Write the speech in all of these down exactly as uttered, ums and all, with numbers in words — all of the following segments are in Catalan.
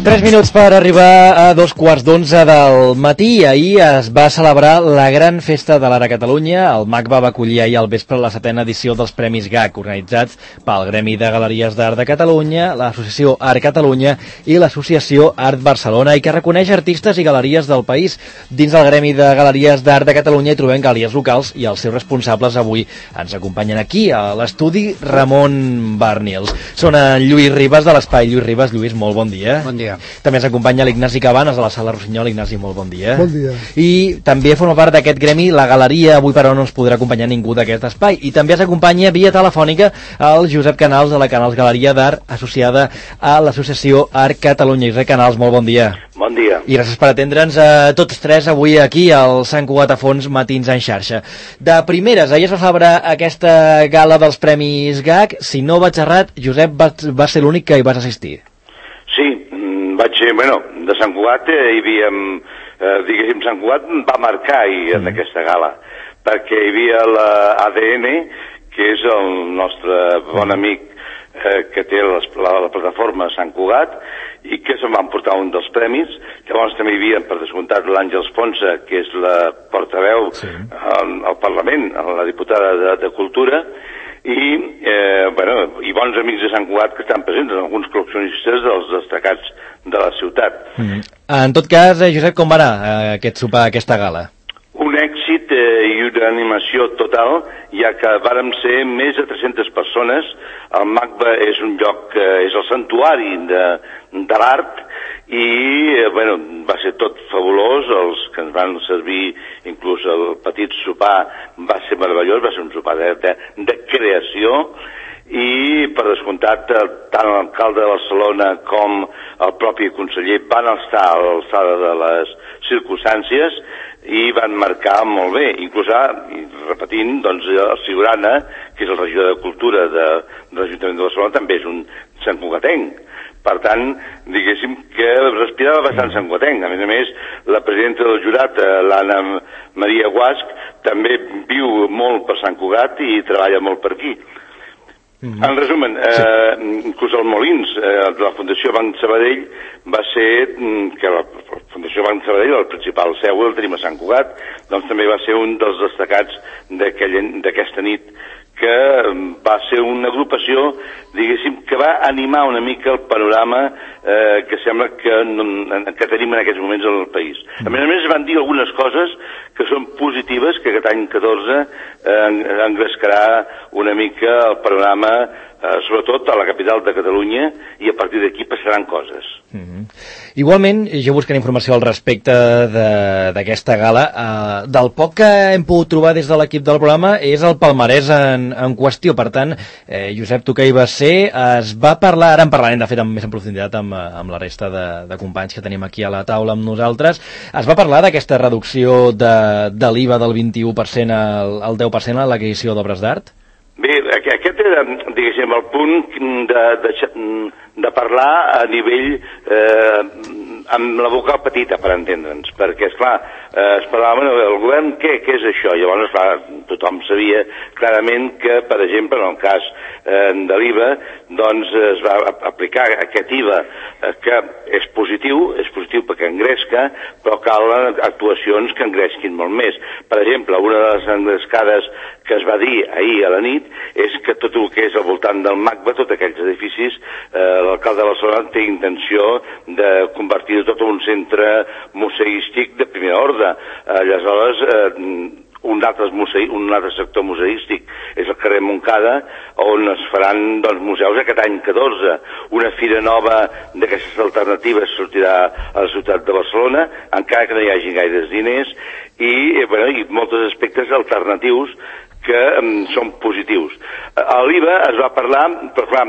Tres minuts per arribar a dos quarts d'onze del matí. Ahir es va celebrar la gran festa de l'Art a Catalunya. El MACBA va acollir ahir al vespre la setena edició dels Premis G A C, organitzats pel Gremi de Galeries d'Art de Catalunya, l'Associació Art Catalunya i l'Associació Art Barcelona, i que reconeix artistes i galeries del país. Dins del Gremi de Galeries d'Art de Catalunya hi trobem galeries locals i els seus responsables avui ens acompanyen aquí, a l'estudi Ramon Barnils. Són en Lluís Ribas, de l'Espai Lluís Ribas. Lluís, molt bon dia. Bon dia. També ens acompanya l'Ignasi Cabanes, de la Sala Rossinyol. Ignasi, molt bon dia. Bon dia. I també forma part d'aquest gremi la Galeria. Avui, però, no ens podrà acompanyar ningú d'aquest espai. I també ens acompanya via telefònica el Josep Canals, de la Canals Galeria d'Art, associada a l'Associació Art Catalunya. Josep Canals, molt bon dia. Bon dia. I gràcies per atendre'ns a tots tres avui aquí al Sant Cugat a Fons Matins en xarxa. De primeres, ahir es va celebrar aquesta gala dels Premis G A C. Si no vaig errat, Josep, va, va ser l'únic que hi vas assistir. Sí, vaig ser, bueno, de Sant Cugat eh, hi havia, eh, diguéssim, Sant Cugat va marcar ahir en mm. aquesta gala, perquè hi havia l'A D N, que és el nostre bon amic eh, que té les, la, la plataforma Sant Cugat, i que se'n van portar un dels premis. Llavors també hi havia, per descomptat, l'Àngels Ponsa, que és la portaveu sí. al, al Parlament, la diputada de, de Cultura, i, eh, bueno, i bons amics de Sant Cugat que estan presents, alguns col·leccionistes dels destacats de la ciutat. Mm. En tot cas, eh, Josep, com va anar eh, aquest sopar, aquesta gala? Un èxit eh, i una animació total, ja que vàrem ser més de tres-centes persones. El MACBA és un lloc, eh, és el santuari de, de l'art, i eh, bueno, va ser tot fabulós. Els que ens van servir, inclús el petit sopar, va ser meravellós, va ser un sopar de, de, de creació, i per descomptat tant l'alcalde de Barcelona com el propi conseller van estar a l'alçada de les circumstàncies i van marcar molt bé. Inclús, repetint, doncs, el Ciurana, que és el regidor de Cultura de, de l'Ajuntament de Barcelona, també és un santcugatenc. Per tant, diguéssim que respirava bastant santcugatenc. A més a més, la presidenta del jurat, l'Anna Maria Guasch, també viu molt per Sant Cugat i treballa molt per aquí. Mm-hmm. En resumen, eh, sí. inclús el Molins, eh, de la Fundació Banc Sabadell, va ser, que la Fundació Banc Sabadell, el principal seu, el tenim a Sant Cugat, doncs també va ser un dels destacats d'aquesta nit, que va ser una agrupació, diguéssim, que va animar una mica el panorama eh, que sembla que, que tenim en aquests moments al país. A més a més, van dir algunes coses que són positives, que aquest any catorze eh, engrescarà una mica el panorama, eh, sobretot a la capital de Catalunya, i a partir d'aquí passaran coses. Mm-hmm. Igualment, jo buscant informació al respecte d'aquesta gala, eh, del poc que hem pogut trobar des de l'equip del programa és el palmarès en, en qüestió. Per tant, eh, Josep, tu que hi vas ser, es va parlar, ara en parlarem de fet amb més en profunditat amb, amb la resta de, de companys que tenim aquí a la taula amb nosaltres, es va parlar d'aquesta reducció de, de l'I V A del vint-i-u per cent al, al deu per cent a l'adquisició d'obres d'art? Bé, aquest era, diguéssim, el punt de, de, de parlar a nivell eh, amb la boca petita, per entendre'ns, perquè, esclar, eh, es parlava, bueno, el govern, què, què és això? Llavors, esclar, tothom sabia clarament que, per exemple, en el cas eh, de l'I V A, doncs es va aplicar aquest I V A, eh, que és positiu, és positiu perquè engresca, però calen actuacions que engresquin molt més. Per exemple, una de les engrescades que es va dir ahir a la nit és que tot el que és al voltant del MACBA, tots aquells edificis, eh, l'alcalde de Barcelona té intenció de convertir tot un centre museístic de primera ordre. Aleshores, eh, un altre, museu, un altre sector museístic és el carrer Montcada, on es faran, doncs, museus aquest any catorze. Una fira nova d'aquestes alternatives sortirà a la ciutat de Barcelona, encara que no hi hagi gaires diners, i, eh, bueno, i molts aspectes alternatius que um, són positius. A l'I V A es va parlar, però clar,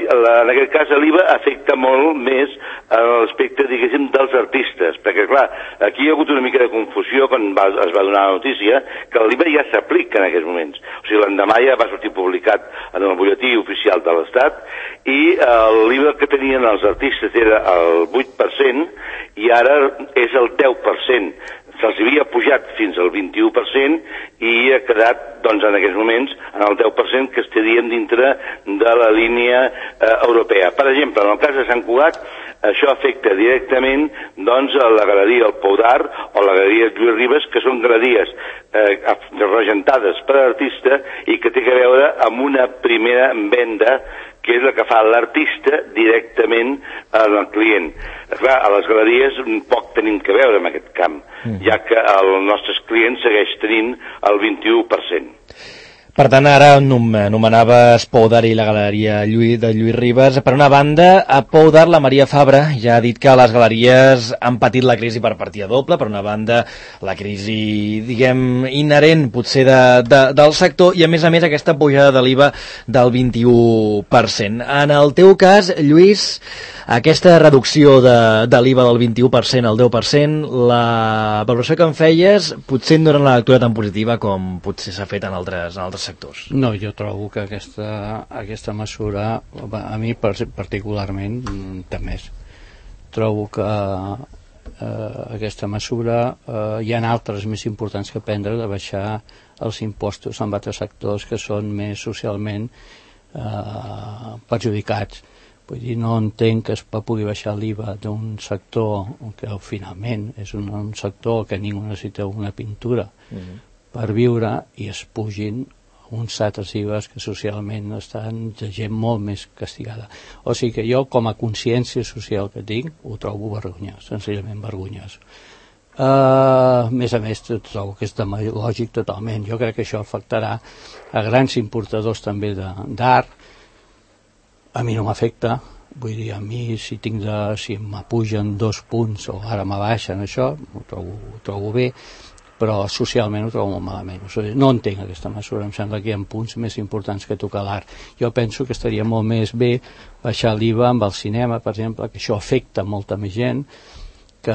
en aquest cas l'I V A afecta molt més l'aspecte, diguéssim, dels artistes, perquè clar, aquí hi ha hagut una mica de confusió quan va, es va donar la notícia que l'I V A ja s'aplica en aquests moments. O sigui, l'endemà ja va sortir publicat en el butlletí oficial de l'Estat, i l'I V A que tenien els artistes era el vuit per cent i ara és el deu per cent. Se'ls havia pujat fins al vint-i-u per cent i ha quedat, doncs, en aquests moments, en el deu per cent que estaríem dintre de la línia eh, europea. Per exemple, en el cas de Sant Cugat, això afecta directament doncs, a la galeria El Pou d'Art o la galeria Lluís Ribes, que són galeries eh, regentades per l'artista i que té a veure amb una primera venda, que és la que fa l'artista directament al client. Clar, a les galeries poc tenim que veure amb aquest camp, mm. ja que el nostres clients segueix tenint el vint-i-u per cent. Per tant, ara anomenaves Pou d'Art i la galeria Lluís, de Lluís Ribes. Per una banda, a Pou d'Art la Maria Fabra ja ha dit que les galeries han patit la crisi per partida doble. Per una banda, la crisi, diguem, inherent potser de, de, del sector i, a més a més, aquesta pujada de l'I V A del vint-i-u per cent. En el teu cas, Lluís, aquesta reducció de, de l'I V A del vint-i-u per cent al deu per cent, la valoració que en feies potser no era una lectura tan positiva com potser s'ha fet en altres, en altres sectors. No, jo trobo que aquesta, aquesta mesura, a mi particularment, també és. Trobo que eh, aquesta mesura eh, hi ha altres més importants que prendre, de baixar els impostos en altres sectors que són més socialment eh, perjudicats. Vull dir, no entenc que es pugui baixar l'I V A d'un sector que finalment és un, un sector que ningú necessita una pintura mm-hmm. per viure, i es pugin uns altres I V As que socialment estan de gent molt més castigada. O sigui que jo, com a consciència social que tinc, ho trobo vergonyós, senzillament vergonyós. Uh, a més a més, trobo que és demagògic totalment. Jo crec que això afectarà a grans importadors també d'art. A mi no m'afecta, vull dir, a mi si tinc de, si m'apugen dos punts o ara m'abaixen això, ho trobo, ho trobo bé, però socialment ho trobo molt malament. O sigui, no entenc aquesta mesura, em sembla que hi ha punts més importants que tocar l'art. Jo penso que estaria molt més bé baixar l'I V A amb el cinema, per exemple, que això afecta molta més gent que,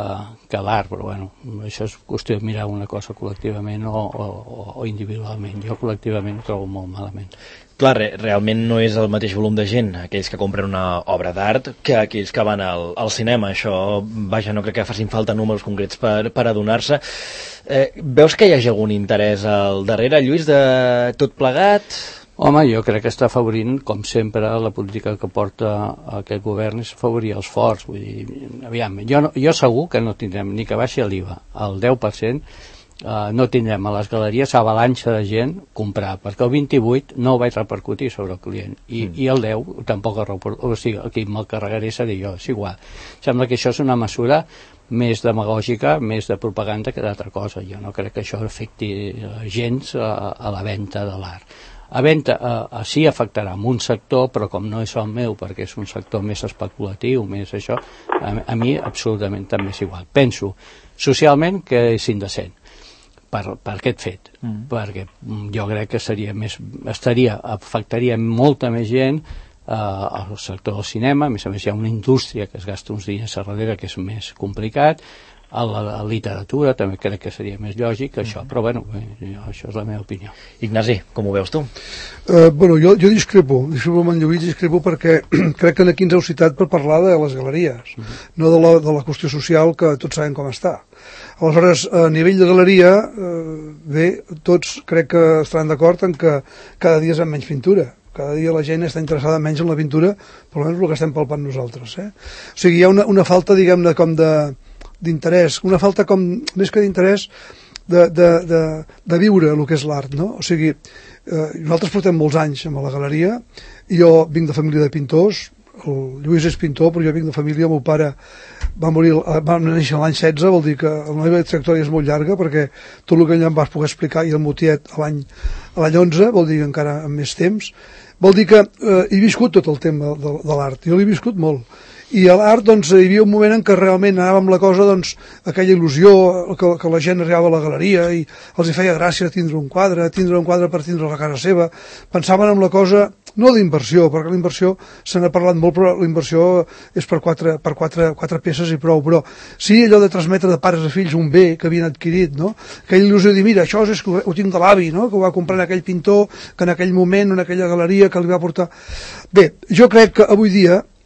que l'art, però bueno, això és qüestió de mirar una cosa col·lectivament o, o, o individualment. Jo col·lectivament ho trobo molt malament. Clar, re, realment no és el mateix volum de gent aquells que compren una obra d'art que aquells que van al, al cinema. Això, vaja, no crec que facin falta números concrets per, per adonar-se. Eh, veus que hi hagi algun interès al darrere, Lluís, de tot plegat? Home, jo crec que està afavorint, com sempre, la política que porta aquest govern és afavorir els forts. Vull dir, aviam, jo, no, jo segur que no tindrem ni que baixi l'I V A al deu per cent, Uh, no tindrem a les galeries avalanxa de gent comprar, perquè el vint-i-vuit no ho vaig repercutir sobre el client i, mm. i el deu tampoc el repercutir, o sigui, aquí me'l carregaré seré jo, és igual. Sembla que això és una mesura més demagògica, més de propaganda que d'altra cosa. Jo no crec que això afecti gens a, a la venda de l'art. A venda, a, a sí afectarà en un sector, però com no és el meu, perquè és un sector més especulatiu, més això, a, a mi absolutament també és igual. Penso socialment que és indecent. Per, per aquest fet, mm. perquè jo crec que seria més, estaria, afectaria molta més gent eh, al sector del cinema. A més a més hi ha una indústria que es gasta uns diners a darrere que és més complicat, a la, a la literatura també crec que seria més lògic que això, mm. però bueno, eh, això és la meva opinió. Ignasi, com ho veus tu? Uh, bueno, jo, jo discrepo, discrepo amb en Lluís, discrepo perquè crec que aquí ens heu citat per parlar de les galeries, mm. no de la, de la qüestió social que tots sabem com està. Aleshores, a nivell de galeria, eh, bé, tots crec que estaran d'acord en que cada dia és amb menys pintura. Cada dia la gent està interessada menys en la pintura, per almenys el que estem palpant nosaltres. Eh? O sigui, hi ha una, una falta, diguem-ne, com de d'interès, una falta com, més que d'interès, de, de, de, de viure el que és l'art, no? O sigui, eh, nosaltres portem molts anys amb la galeria, i jo vinc de família de pintors, el Lluís és pintor, però jo vinc de família, el meu pare va morir, va néixer l'any setze, vol dir que la meva trajectòria és molt llarga, perquè tot el que allà em vas poder explicar, i el Motiet a l'any a l'any onze, vol dir que encara amb més temps, vol dir que eh, he viscut tot el tema de, de l'art, jo l'he viscut molt. I a l'art, doncs, hi havia un moment en què realment anàvem la cosa, doncs, aquella il·lusió que, que la gent arribava a la galeria i els hi feia gràcia tindre un quadre, tindre un quadre per tindre a casa seva. Pensaven en la cosa, no d'inversió, perquè la inversió se n'ha parlat molt, però la inversió és per quatre, per quatre, quatre peces i prou, però sí allò de transmetre de pares a fills un bé que havien adquirit, no? Aquella il·lusió de dir, mira, això és que ho tinc de l'avi, no? Que ho va comprar en aquell pintor, que en aquell moment, en aquella galeria, que li va portar... Bé, jo crec que avui dia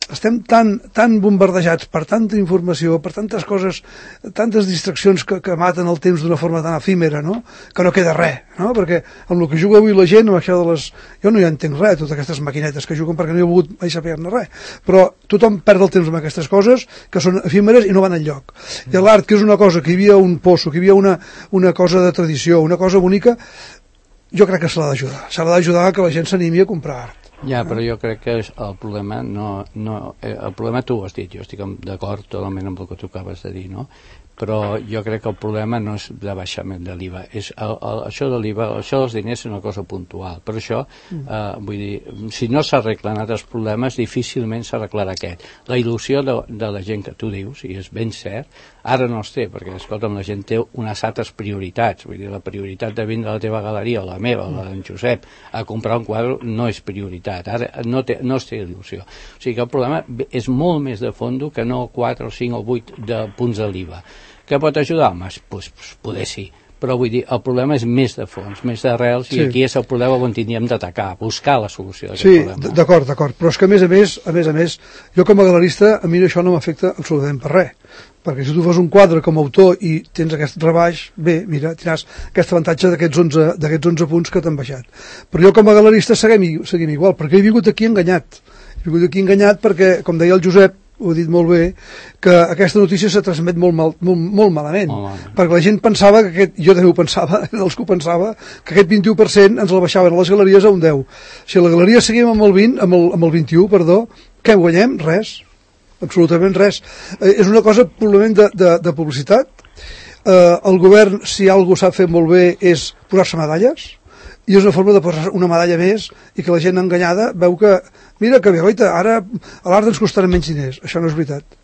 estem tan, tan bombardejats per tanta informació, per tantes coses, tantes distraccions que, que maten el temps d'una forma tan efímera, no? Que no queda res, no? Perquè amb el que juga avui la gent, amb això de les... Jo no hi entenc res, totes aquestes maquinetes que juguen, perquè no he volgut mai saber-ne res, però tothom perd el temps amb aquestes coses que són efímeres i no van enlloc. I l'art, que és una cosa, que hi havia un poço, que hi havia una, una cosa de tradició, una cosa bonica, jo crec que se l'ha d'ajudar. Se l'ha d'ajudar que la gent s'animi a comprar art. Ja, però jo crec que el problema no, no, el problema tu ho has dit, jo estic d'acord totalment amb el que tu acabes de dir, no? Però jo crec que el problema no és de baixament de l'I V A, és el, el, això de l'I V A, això dels diners és una cosa puntual, però això, eh, vull dir, si no s'arreglen altres problemes, difícilment s'arreglarà aquest. La il·lusió de, de la gent que tu dius, i és ben cert, ara no els té, perquè, escolta'm, la gent té unes altres prioritats, vull dir, la prioritat de vindre a la teva galeria, o la meva, o la d'en Josep, a comprar un quadre no és prioritat, ara no, té, no es té il·lusió. O sigui que el problema és molt més de fondo que no quatre o cinc o vuit de punts de l'I V A. Que pot ajudar? Pues, pues, poder sí, però vull dir, el problema és més de fons, més d'arrels, sí. I aquí és el problema on tindríem d'atacar, buscar la solució d'aquest sí, problema. Sí, d'acord, d'acord, però és que a més a més, a més a més, jo com a galerista, a mi això no m'afecta absolutament per res, perquè si tu fas un quadre com a autor i tens aquest rebaix, bé, mira, tindràs aquest avantatge d'aquests onze, d'aquests onze punts que t'han baixat. Però jo com a galerista seguim, seguim igual, perquè he vingut aquí enganyat, he vingut aquí enganyat perquè, com deia el Josep, ho he dit molt bé, que aquesta notícia se transmet molt, mal, molt, molt malament, molt malament, perquè la gent pensava que aquest, jo també ho pensava, dels que ho pensava, que aquest vint-i-u per cent ens el baixaven a les galeries a un deu. Si a la galeria seguim amb el vint, amb el, amb el vint-i-u, perdó, què guanyem? Res, absolutament res. Eh, és una cosa probablement de, de, de publicitat. Eh, el govern, si algú sap fer molt bé, és posar-se medalles, i és una forma de posar una medalla més i que la gent enganyada veu que mira que bé, oita, ara a l'art ens costarà menys diners. Això no és veritat.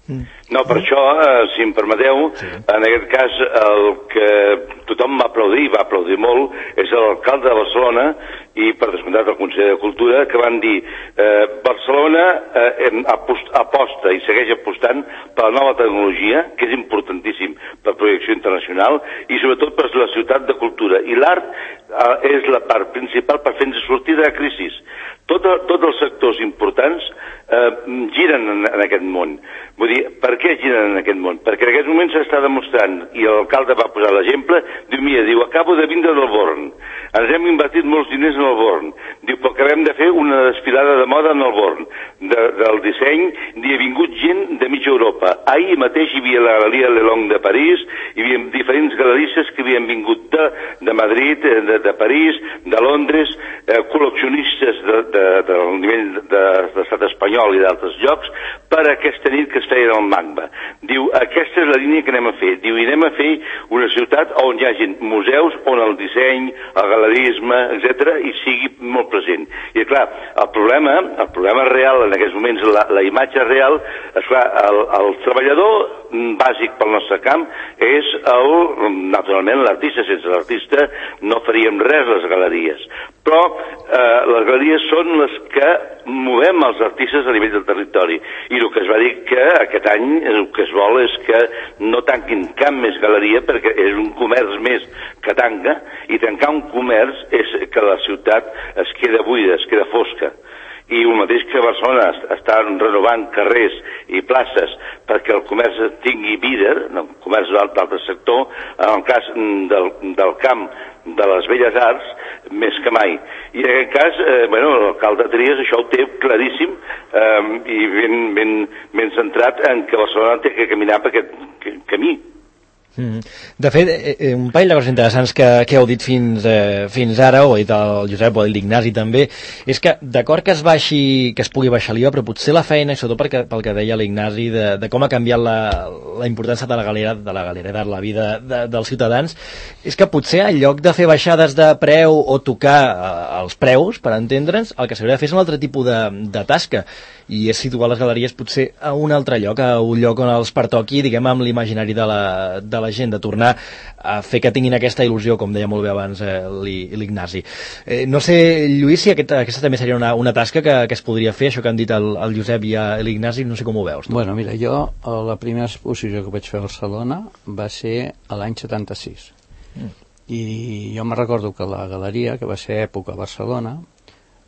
No, per això, eh, si em permeteu, sí. En aquest cas el que tothom va aplaudir, va aplaudir molt, és l'alcalde de Barcelona i per descomptat el Consell de Cultura, que van dir eh, Barcelona eh, apost, aposta i segueix apostant per la nova tecnologia, que és importantíssim per projecció internacional i sobretot per la ciutat de cultura. I l'art eh, és la part principal per fer-nos sortir de la crisi. Tot, tots els sectors importants eh, giren en, en aquest món. Vull dir, per què giren en aquest món? Perquè en aquest moment s'està demostrant, i l'alcalde va posar l'exemple, diu, mira, diu, acabo de vindre del Born, ens hem invertit molts diners en el Born, diu, però acabem de fer una desfilada de moda en el Born, de, del disseny, hi ha vingut gent de mitja Europa. Ahir mateix hi havia la galeria Lelong de París, hi havia diferents galeristes que havien vingut de, de Madrid, de, de París, de Londres, eh, col·leccionistes de, de, del nivell de, de l'estat espanyol i d'altres llocs, per aquesta nit que es feia al MACBA. Diu, aquesta és la línia que anem a fer. Diu, i anem a fer una ciutat on hi hagi museus, on el disseny, el galerisme, etcètera, hi sigui molt present. I clar, el problema, el problema real en aquests moments, la, la imatge real, esclar, el, el treballador bàsic pel nostre camp és el, naturalment, l'artista. Sense l'artista no faríem res les galeries. Però eh, les galeries són les que movem els artistes a nivell del territori. I el que es va dir que aquest any el que es vol és que no tanquin cap més galeria perquè és un comerç més que tanca, i tancar un comerç és que la ciutat es queda buida, es queda fosca. I el mateix que Barcelona està renovant carrers i places perquè el comerç tingui vida, el comerç d'altre sector, en el cas del, del camp de les belles arts, més que mai. I en aquest cas, eh, bueno, l'alcalde Trias això ho té claríssim eh, i ben, ben, ben centrat en que Barcelona té que caminar per aquest camí. Mm. De fet, eh, un parell de coses interessants que, que heu dit fins, eh, fins ara, ho ha dit el Josep, ho ha dit l'Ignasi també, és que d'acord que es baixi, que es pugui baixar l'I V A, però potser la feina, i sobretot perquè, pel que deia l'Ignasi, de, de com ha canviat la, la importància de la galera, de la galera d'art, la vida de, dels ciutadans, és que potser en lloc de fer baixades de preu o tocar eh, els preus, per entendre'ns, el que s'hauria de fer és un altre tipus de, de tasca, i és situar les galeries potser a un altre lloc, a un lloc on els pertoqui, diguem, amb l'imaginari de la, de la gent, de tornar a fer que tinguin aquesta il·lusió, com deia molt bé abans eh, l'Ignasi. Eh, no sé, Lluís, si aquest, aquesta també seria una, una tasca que, que es podria fer, això que han dit el, el Josep i l'Ignasi, no sé com ho veus. Tu. Bueno, mira, jo la primera exposició que vaig fer a Barcelona va ser a l'any setanta-sis. Mm. I jo me recordo que la galeria, que va ser època a Barcelona,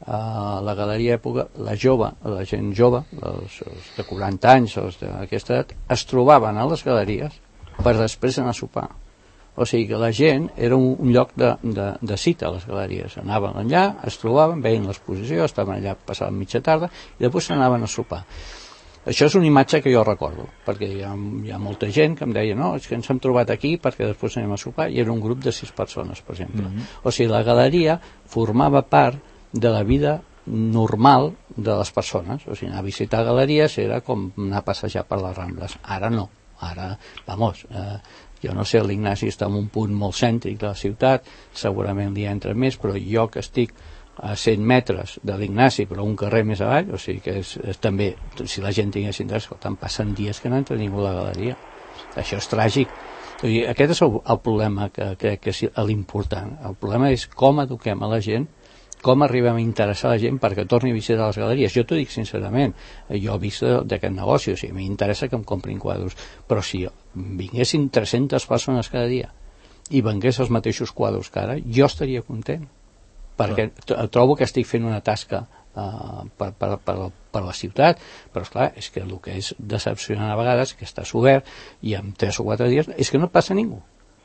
a la galeria època, la jove, la gent jove, els, els de quaranta anys, els d'aquesta edat, es trobaven a les galeries per després anar a sopar. O sigui que la gent era un, un lloc de, de, de cita a les galeries. Anaven allà, es trobaven, veien l'exposició, estaven allà, passaven mitja tarda i després s'anaven a sopar. Això és una imatge que jo recordo, perquè hi ha, hi ha molta gent que em deia no, és que ens hem trobat aquí perquè després anem a sopar, i era un grup de sis persones, per exemple. Mm-hmm. O sigui, la galeria formava part de la vida normal de les persones. O sigui, anar a visitar galeries era com anar a passejar per les Rambles. Ara no. Ara, vamos, eh, jo no sé, l'Ignasi està en un punt molt cèntric de la ciutat, segurament li entra més, però jo que estic a cent metres de l'Ignasi, però un carrer més avall, o sigui que és, és també, si la gent tingués interès, escolta, passen dies que no entra ningú a la galeria. Això és tràgic. O sigui, aquest és el, el problema que crec que és l'important. El problema és com eduquem a la gent, com arribem a interessar la gent perquè torni a visitar les galeries. Jo t'ho dic sincerament, jo he vist d'aquest negoci, o sigui, m'interessa que em comprin quadros, però si vinguessin tres-centes persones cada dia i vengués els mateixos quadros que ara, jo estaria content, perquè trobo que estic fent una tasca uh, per, per, per, per la ciutat, però esclar, és que el que és decepcionant a vegades, que estàs obert i en tres o quatre dies, és que no et passa ningú.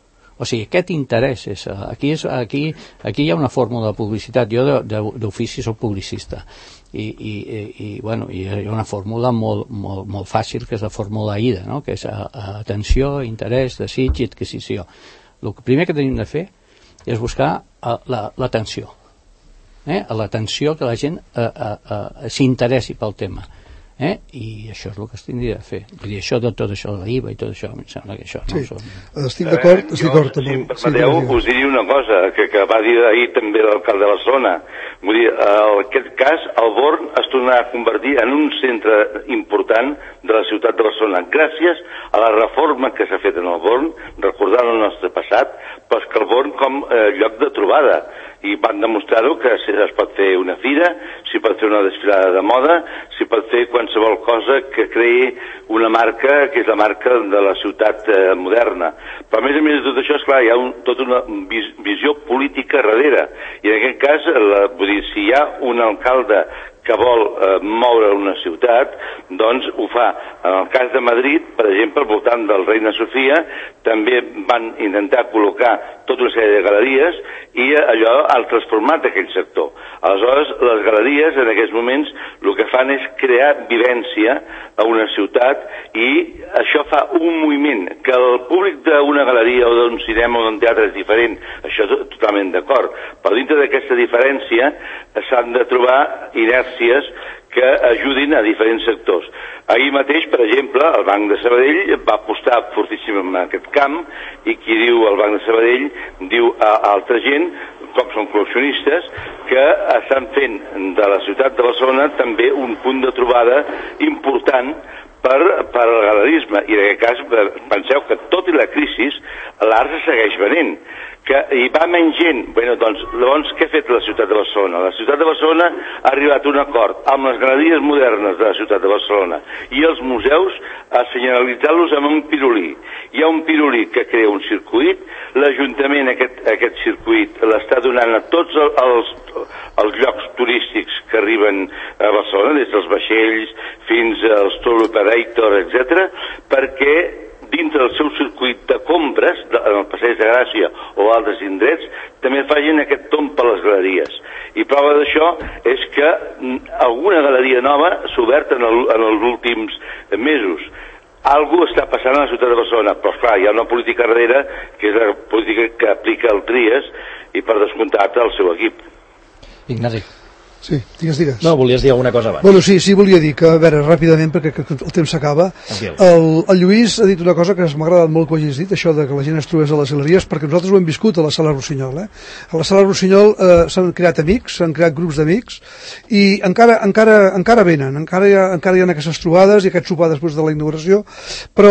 O sigui, aquest interès és, aquí, és, aquí, aquí hi ha una fórmula de publicitat. Jo d'ofici soc publicista i, i, i, bueno, hi ha una fórmula molt, molt, molt fàcil, que és la fórmula AIDA, no? Que és a, a atenció, interès, desig i adquisició. El primer que tenim de fer és buscar l'atenció, eh? l'atenció que la gent eh, eh, eh, s'interessi pel tema. Eh? I això és el que es tindria de fer. Vull dir, això de tot això de l'I V A i tot això, em sembla que això sí. no són... Estic d'acord, estic d'acord. Si em permeteu, sí, us diria una cosa, que, que va dir ahir també l'alcalde de Barcelona. Vull dir, en aquest cas, el Born es tornarà a convertir en un centre important de la ciutat de Barcelona, gràcies a la reforma que s'ha fet en el Born, recordant el nostre passat, però que el Born com eh, lloc de trobada. I van demostrar-ho que es pot fer una fira, s'hi pot fer una desfilada de moda, s'hi pot fer qualsevol cosa que creï una marca, que és la marca de la ciutat eh, moderna. Però a més a més de tot això, esclar, hi ha un, tota una vis, visió política darrere. I en aquest cas, la, vull dir, si hi ha un alcalde que vol eh, moure una ciutat, doncs ho fa. En el cas de Madrid, per exemple, al voltant del Reina Sofia, també van intentar col·locar tota una sèrie de galeries i allò ha transformat aquell sector. Aleshores, les galeries en aquests moments el que fan és crear vivència a una ciutat i això fa un moviment. Que el públic d'una galeria o d'un cinema o d'un teatre és diferent, això totalment d'acord, però dintre d'aquesta diferència s'han de trobar inèrcies que ajudin a diferents sectors. Ahir mateix, per exemple, el Banc de Sabadell va apostar fortíssim en aquest camp i qui diu el Banc de Sabadell diu a altra gent, com són col·leccionistes, que estan fent de la ciutat de Barcelona també un punt de trobada important per, per al galerisme. I en aquest cas, penseu que tot i la crisi, l'art se segueix venent. Que hi va menys gent. Bueno, doncs, llavors, què ha fet la ciutat de Barcelona? La ciutat de Barcelona ha arribat a un acord amb les galeries modernes de la ciutat de Barcelona i els museus a senyalitzar-los amb un pirulí. Hi ha un pirulí que crea un circuit, l'Ajuntament aquest, aquest circuit l'està donant a tots els, els llocs turístics que arriben a Barcelona, des dels vaixells fins als tour operator, etcètera, perquè dintre del seu circuit de compres, en el Passeig de Gràcia o altres indrets, també facin aquest tomb per les galeries. I prova d'això és que alguna galeria nova s'ha obert en, el, en els últims mesos. Algú està passant a la ciutat de Barcelona, però clar, hi ha una política darrere, que és la política que aplica el Tries i per descomptat el seu equip. Ignasi. Sí, digues, digues. No, volies dir alguna cosa abans. Bueno, sí, sí, volia dir que, a veure, ràpidament, perquè que, que el temps s'acaba, el, el Lluís ha dit una cosa que m'ha agradat molt que ho hagis dit, això de que la gent es trobés a les galeries, perquè nosaltres ho hem viscut a la Sala Rossinyol, eh? A la Sala Rossinyol eh, s'han creat amics, s'han creat grups d'amics, i encara, encara, encara venen, encara hi, ha, encara hi ha aquestes trobades i aquest sopar després de la inauguració, però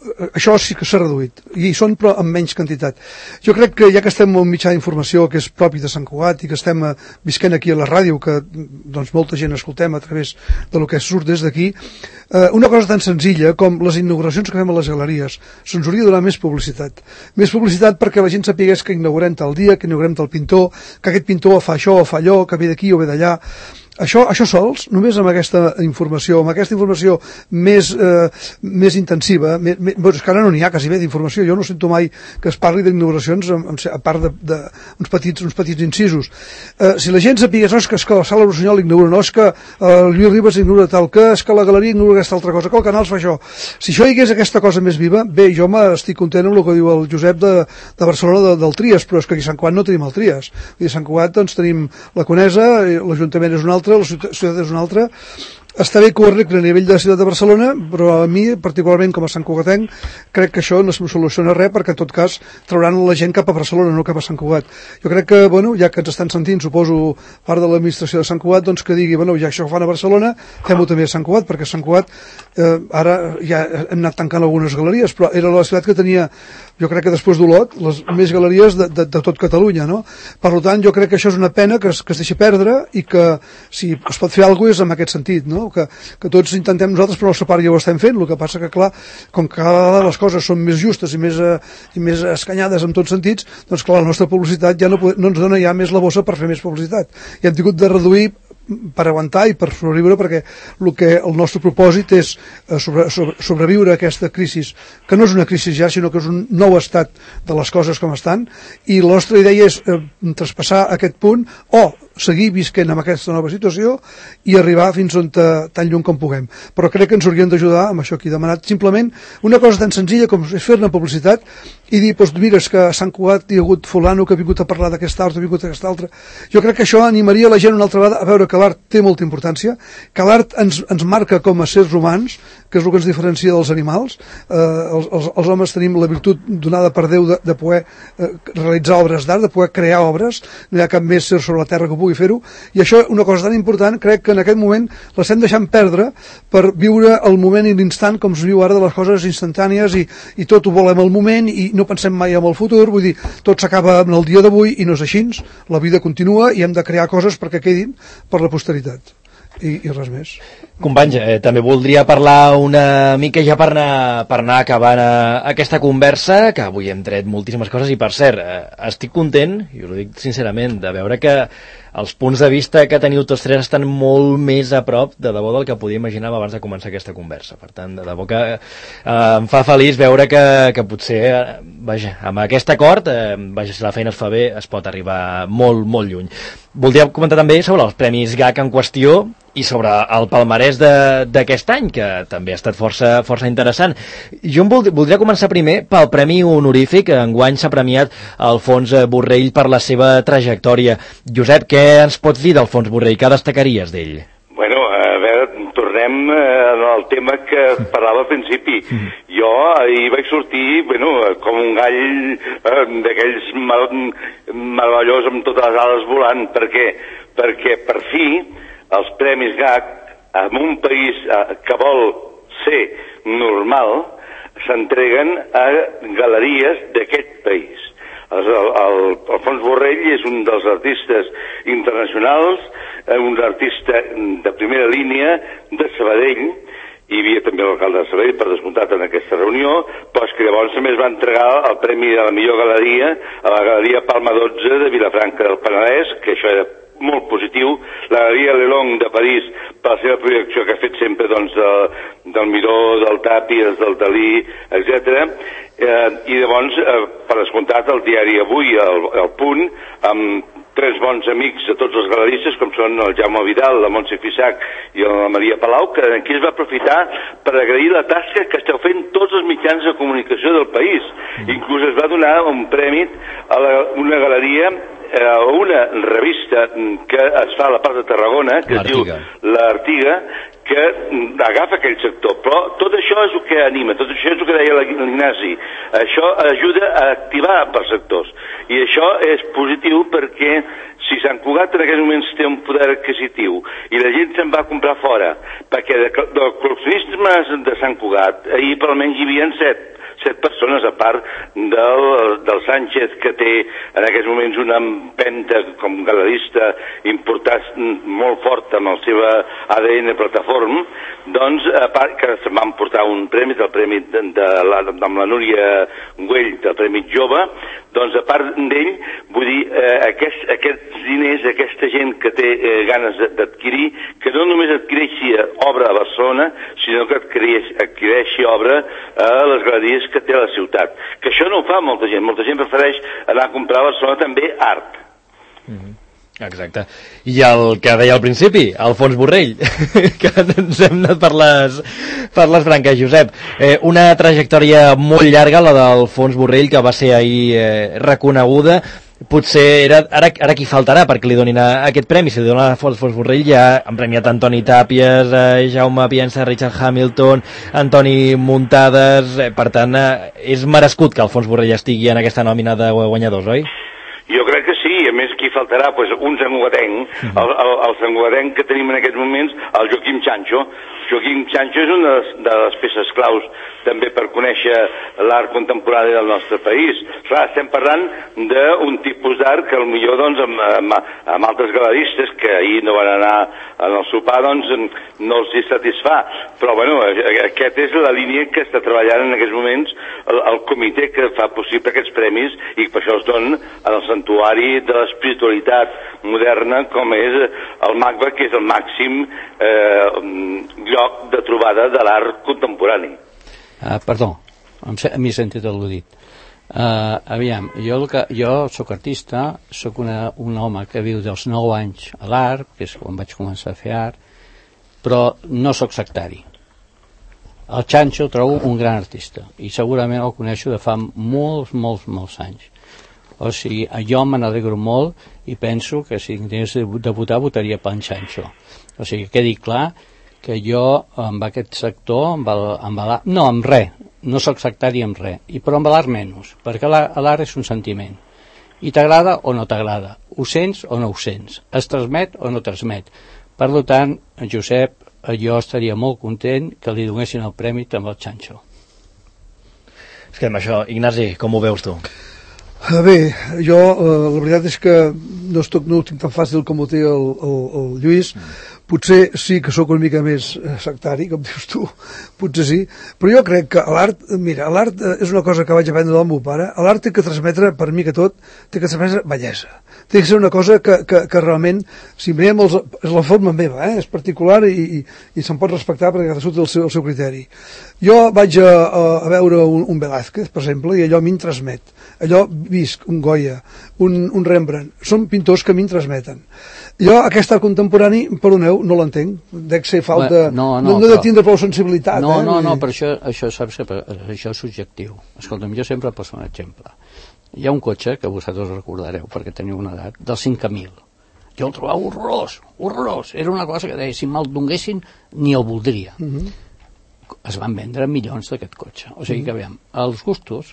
això sí que s'ha reduït, i hi són però en menys quantitat. Jo crec que ja que estem en un mitjà d'informació que és propi de Sant Cugat i que estem eh, visquent aquí a la ràdio, que doncs molta gent escoltem a través de lo que surt des d'aquí, eh, una cosa tan senzilla com les inauguracions que fem a les galeries se'ns hauria de donar més publicitat. Més publicitat perquè la gent sapigués que inaugurem tal dia, que inaugurem tal pintor, que aquest pintor fa això o fa allò, que ve d'aquí o ve d'allà. Això, això sols, només amb aquesta informació, amb aquesta informació més, eh, més intensiva, més, més, doncs que ara no n'hi ha quasi bé d'informació, jo no sento mai que es parli d'inauguracions a part de, de uns, petits, uns petits incisos. Eh, si la gent sapigués, no, és que, és que la Sala Rossinyol inaugura, no, és que eh, Lluís Ribas inaugura tal, que és que la Galeria inaugura aquesta altra cosa, que el Canals fa això. Si això hi hagués aquesta cosa més viva, bé, jo m'estic content amb el que diu el Josep de, de Barcelona de, del Trias, però és que aquí a Sant Cugat no tenim el Trias. I a Sant Cugat doncs tenim la Conesa, l'Ajuntament és un altre, la ciutat és una altra. Està bé que ho arregli a nivell de la ciutat de Barcelona, però a mi, particularment com a Sant Cugatenc, crec que això no es soluciona res, perquè en tot cas trauran la gent cap a Barcelona, no cap a Sant Cugat. Jo crec que, bueno, ja que ens estan sentint, suposo, part de l'administració de Sant Cugat, doncs que digui, bueno, ja això ho fan a Barcelona, fem-ho també a Sant Cugat, perquè a Sant Cugat eh, ara ja hem anat tancant algunes galeries, però era la ciutat que tenia, jo crec que després d'Olot, les més galeries de, de, de tot Catalunya, no? Per tant, jo crec que això és una pena que es, que es deixi perdre i que si es pot fer alguna cosa és en aquest sentit, no? Que, que tots intentem nosaltres, però la nostra part ja ho estem fent. El que passa que, clar, com que cada vegada les coses són més justes i més, eh, i més escanyades en tots sentits, doncs clar, la nostra publicitat ja no, no ens dona ja més la bossa per fer més publicitat. I hem tingut de reduir per aguantar i per sobreviure, perquè el que el nostre propòsit és sobre, sobre, sobreviure a aquesta crisi, que no és una crisi ja, sinó que és un nou estat de les coses com estan, i la nostra idea és eh, traspassar aquest punt o seguir visquent amb aquesta nova situació i arribar fins on tan lluny com puguem. Però crec que ens haurien d'ajudar amb això que he demanat, simplement una cosa tan senzilla com és fer-ne publicitat i dir, doncs mira, és que a Sant Cugat hi ha hagut fulano que ha vingut a parlar d'aquesta altra, ha vingut d'aquesta altra. Jo crec que això animaria la gent una altra vegada a veure que l'art té molta importància, que l'art ens, ens marca com a sers humans, que és el que ens diferencia dels animals. Eh, els, els, els homes tenim la virtut donada per Déu de, de poder eh, realitzar obres d'art, de poder crear obres, no hi ha cap més ser sobre la terra que pugui fer-ho, i això, una cosa tan important, crec que en aquest moment l'estem deixant perdre per viure el moment i l'instant com es viu ara de les coses instantànies i, i tot ho volem al moment i no pensem mai en el futur, vull dir, tot s'acaba en el dia d'avui i no és així, la vida continua i hem de crear coses perquè quedin per la posteritat. I, i res més. Companys, eh, també voldria parlar una mica ja per anar, per anar acabant eh, aquesta conversa, que avui hem tret moltíssimes coses i per cert, eh, estic content, i us ho dic sincerament, de veure que els punts de vista que teniu tots tres estan molt més a prop de debò del que podia imaginar abans de començar aquesta conversa. Per tant, de debò que eh, em fa feliç veure que, que potser, eh, vaja, amb aquest acord, eh, vaja, si la feina es fa bé, es pot arribar molt, molt lluny. Voldria comentar també sobre els Premis G A C en qüestió i sobre el palmarès d'aquest any, que també ha estat força, força interessant. Jo em vold, voldria començar primer pel Premi Honorífic. Enguany s'ha premiat Alfons Borrell per la seva trajectòria. Josep, què ens pots dir d'Alfons Borrell? Què destacaries d'ell? Bueno, a veure, tornem al tema que parlava al principi. Jo ahir vaig sortir, bueno, com un gall eh, d'aquells mal, meravellós amb totes les ales volant. Per què? Perquè per fi els Premis G A C, en un país eh, que vol ser normal, s'entreguen a galeries d'aquest país. El, el, el Alfons Borrell és un dels artistes internacionals, un artista de primera línia de Sabadell. Hi havia també l'alcalde de Sabadell, per descomptat, en aquesta reunió, però és que llavors també es va entregar el Premi de la millor galeria a la Galeria Palma dotze de Vilafranca del Penedès, que això era molt positiu, la Galeria Lelong de París per la seva projecció que ha fet sempre doncs, de, del Miró, del Tàpies, del Dalí, etcètera. Eh, i llavors, eh, per descomptat, el diari Avui, el, el Punt, amb tres bons amics de tots els galeristes, com són el Jaume Vidal, la Montse Fisac i la Maria Palau, que aquí es va aprofitar per agrair la tasca que esteu fent tots els mitjans de comunicació del país. Mm. Inclús es va donar un premi a la, una galeria, a una revista que es fa a la part de Tarragona, que es diu L'Artiga, que agafa aquell sector. Però tot això és el que anima, tot això és el que deia l'Ignasi. Això ajuda a activar per sectors. I això és positiu perquè Si Sant Cugat en aquests moments té un poder adquisitiu i la gent se'n va a comprar fora, perquè de, del col·leccionisme de Sant Cugat, ahir per almenys hi havia set, set persones, a part del, del Sánchez, que té en aquests moments una empenta com galerista important, molt forta amb el seu A D N plataforma, doncs, a part que se van portar un premi, del premi de, de la, amb la Núria Güell, del Premi Jove, doncs a part d'ell, vull dir, eh, aquest, aquests diners, aquesta gent que té eh, ganes d'adquirir, que no només adquireixi obra a Barcelona, sinó que adquireix, adquireixi obra a les galeries que té a la ciutat. Que això no ho fa molta gent, molta gent prefereix anar a comprar a Barcelona també art. Mm-hmm. Exacte. I el que deia al principi, Alfons Borrell, que ens hem anat per les, per les branques, Josep. Eh, una trajectòria molt llarga, la d'Alfons Borrell, que va ser ahir eh, reconeguda. Potser era, ara, ara qui faltarà perquè li donin a, aquest premi. Si li donen a Alfons Borrell ja han premiat Antoni Tàpies, eh, Jaume Piensa, Richard Hamilton, Antoni Muntades, eh, per tant eh, és merescut que Alfons Borrell estigui en aquesta nòmina de guanyadors, oi? Jo crec que sí, a més qui faltarà, pues, un sanguatenc, uh-huh. el, el, el sanguatenc que tenim en aquests moments, el Joaquim Chancho. Joaquim Chancho és una de les, de les peces claus també per conèixer l'art contemporani del nostre país. Clar, estem parlant d'un tipus d'art que potser doncs, amb, amb, amb altres galeristes que ahir no van anar en el sopar, doncs no els hi satisfà. Però bueno, aquesta és la línia que està treballant en aquests moments el, el comitè que fa possible aquests premis i per això es donen en el santuari de l'espiritualitat moderna com és el MACBA, que és el màxim eh, lloc de trobada de l'art contemporani. Uh, perdó, m'he sentit al·ludit. Uh, aviam, jo, el que, jo sóc artista, sóc una, un home que viu dels nou anys a l'art, que és quan vaig començar a fer art, però no sóc sectari. El Chancho trobo un gran artista i segurament el coneixo de fa molts, molts, molts anys. O sigui, jo me n'alegro molt i penso que si tingués de votar, votaria pel Chancho. O sigui, quedi clar que jo amb aquest sector, amb el, amb l'art, no, amb res, no sóc sectari amb res, i però amb l'art menys, perquè l'art és un sentiment. I t'agrada o no t'agrada, ho sents o no ho sents, es transmet o no transmet. Per tant, Josep, jo estaria molt content que li donessin el premi també al Chancho. És que amb això, Ignasi, com ho veus tu? Bé, jo eh, la veritat és que no, estoc, no ho tinc tan fàcil com ho té el, el, el Lluís. Potser sí que sóc una mica més sectari, com dius tu, potser sí, però jo crec que l'art, mira, l'art és una cosa que vaig aprendre del meu pare, l'art té que transmetre, per mi que tot, té que transmetre bellesa, té que ser una cosa que, que, que realment, si veiem, els, és la forma meva, eh? És particular i, i, i se'n pot respectar perquè cadascú té el seu, el seu criteri. Jo vaig a, a veure un, un Velázquez, per exemple, i allò a mi em transmet, allò visc, un Goya, un, un Rembrandt, són pintors que a mi em transmeten. Jo, aquest art contemporani, perdoneu, no l'entenc, dec ser falta, no, no, no, no però... de tindre prou sensibilitat. No, eh? no, no, però això, això saps que això és subjectiu. Escolta'm, jo sempre poso un exemple. Hi ha un cotxe, que vosaltres recordareu, perquè teniu una edat, del cinc mil. Jo el trobava horrorós, horrorós. Era una cosa que deia, si me'l donguessin, ni el voldria. Uh-huh. Es van vendre milions d'aquest cotxe. O sigui que, veiem, els gustos,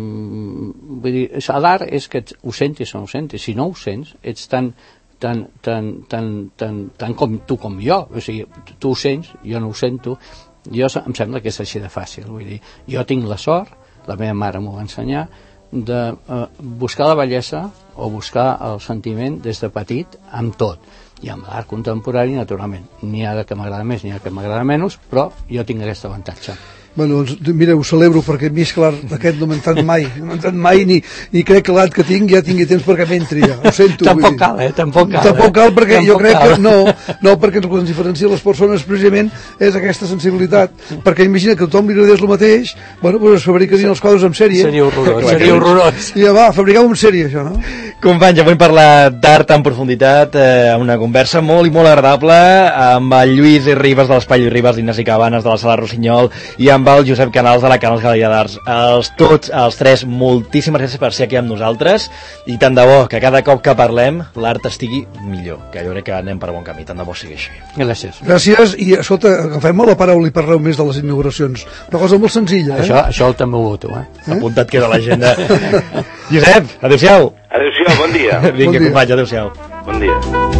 mmm, vull dir, l'art és que ho sentis o no ho sentis. Si no ho sents, ets tan... Tan, tan, tan, tan, tan com tu com jo, o sigui, tu ho sents, jo no ho sento, jo em sembla que és així de fàcil, vull dir, jo tinc la sort, la meva mare m'ho va ensenyar, de uh, buscar la bellesa o buscar el sentiment des de petit amb tot, i amb l'art contemporani naturalment, n'hi ha que m'agrada més, n'hi ha que m'agrada menys, però jo tinc aquest avantatge. Bueno, doncs, mira, ho celebro perquè a mi, esclar, aquest no m'he entrat mai, no m'he entrat mai ni, ni crec que l'art que tinc ja tingui temps perquè m'entri ja, ho sento. Tampoc cal, eh? Tampoc cal, Tampoc cal perquè Tampoc jo crec cal. que no, no, perquè el que ens diferencia les persones precisament és aquesta sensibilitat, perquè imagina que tothom li agradés el mateix, bueno, doncs es fabricarien els quadres en sèrie. Seria horrorós, seria horrorós. I ja va, fabriquem en sèrie, això, no? Companys, avui hem parlat d'art en profunditat, eh, una conversa molt i molt agradable amb el Lluís Ribas de l'Espai Lluís Ribas, l'Ignasi Cabanes de la Sala Rossinyol i amb el Josep Canals de la Canals Galeria d'Arts. Els tots, els tres, moltíssimes gràcies per ser aquí amb nosaltres i tant de bo que cada cop que parlem l'art estigui millor, que jo crec que anem per bon camí, tant de bo sigui així. Gràcies. Gràcies, i escolta, agafem la paraula i parleu més de les inauguracions. Una cosa molt senzilla, eh? Això, això també ho voto, eh? eh? Apuntat queda a l'agenda. Josep, adéu-siau. Adéu-siau, bon dia. Vinga, bon dia. companys, adéu-siau. Bon dia.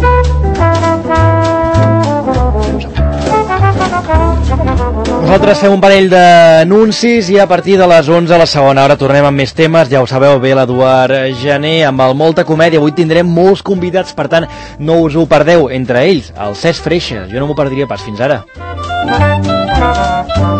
Nosaltres fem un parell d'anuncis i a partir de les onze a la segona hora tornem amb més temes. Ja ho sabeu bé, l'Eduard Gené amb el Molta Comèdia. Avui tindrem molts convidats, per tant no us ho perdeu. Entre ells, el Cesc Freixa. Jo no m'ho perdria pas. Fins ara.